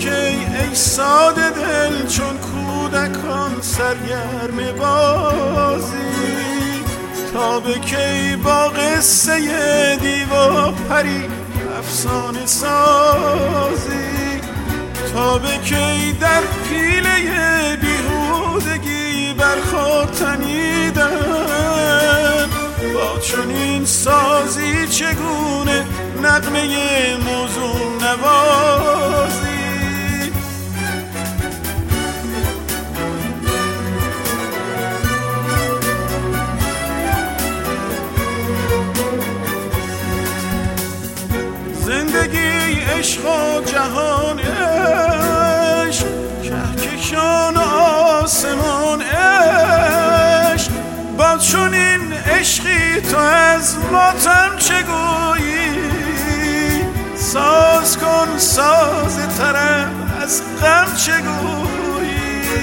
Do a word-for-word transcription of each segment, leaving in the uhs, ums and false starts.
کی ای ساده دل چون کودکان سرگرم بازی؟ تا به کی با قصه دیو پری افسانه سازی؟ تا به کی در پیله بیهودگی بر خود تنیدن؟ با چنین سازی چگونه نغمه موزون نوازی؟ زندگی عشق و جهان عشق، کهکشان آسمان عشق. با چنین عشقی تو از ماتم چه گویی؟ ساز کن ساز طرب از غم چه گویی؟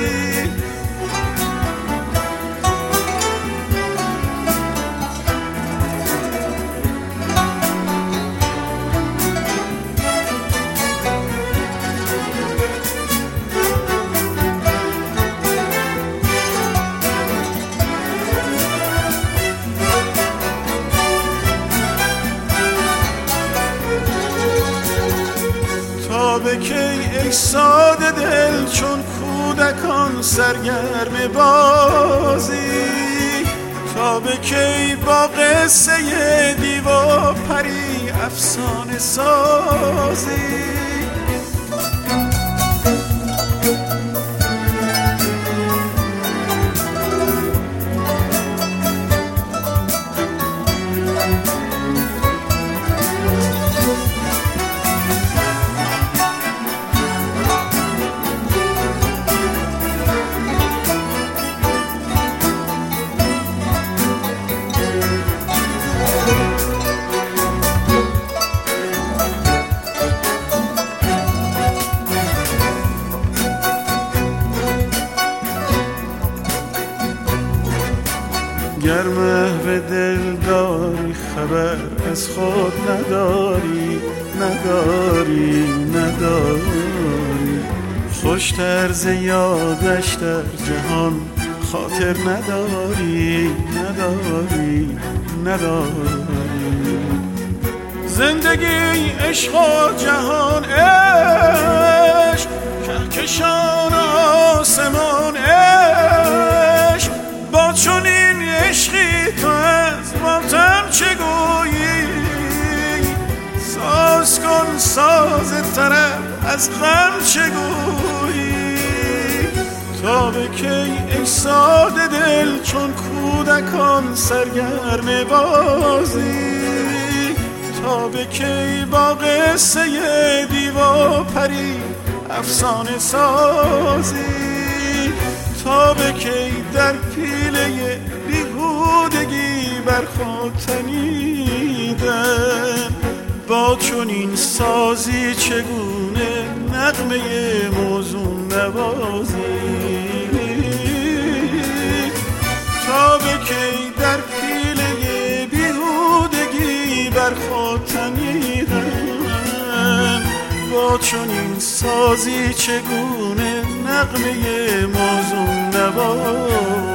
تا به کی ای ساده دل چون کودکان سرگرم بازی؟ تا به کی با قصه دیو و پری افسانه سازی؟ گر محو دل داری خبر از خود نداری، نداری نداری. خوش طرز یادش در جهان خاطر نداری، نداری نداری. زندگی عشق و جهان عشق، کهکشان آسمان عشق. با چنین عشقی تو از ماتم چه گویی؟ ساز کن ساز طرب از غم چه گویی؟ تا به کی ای ساده دل چون کودکان سرگرم بازی؟ تا به کی با قصه دیو و پری افسانه سازی؟ تا به کی در پیله بیهودگی بر خود تنیدن؟ با چنین سازی چگونه نغمه موزون نوازی؟ تا به کی در پیله بیهودگی بر خود تنیدن؟ با چنین سازی چگونه نغمه موزون نواز